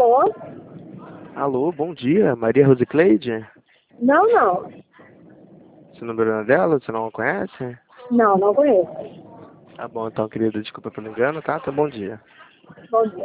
Alô? Alô, bom dia, Maria Rosicleide? Não, não. Esse número não é dela? Você não a conhece? Não, não conheço. Tá bom, então, querida, desculpa pelo engano, tá? Então, bom dia. Bom dia.